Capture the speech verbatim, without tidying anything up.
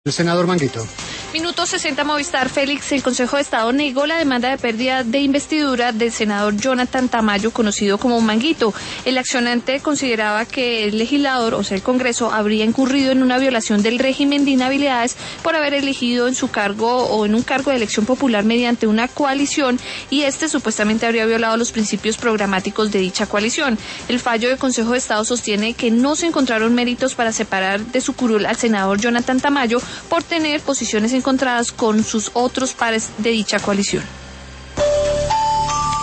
El senador Manguito. Minuto sesenta Movistar. Félix, el Consejo de Estado negó la demanda de pérdida de investidura del senador Jonathan Tamayo, conocido como Manguito. El accionante consideraba que el legislador, o sea el Congreso, habría incurrido en una violación del régimen de inhabilidades por haber elegido en su cargo o en un cargo de elección popular mediante una coalición, y este supuestamente habría violado los principios programáticos de dicha coalición. El fallo del Consejo de Estado sostiene que no se encontraron méritos para separar de su curul al senador Jonathan Tamayo por tener posiciones encontradas con sus otros pares de dicha coalición.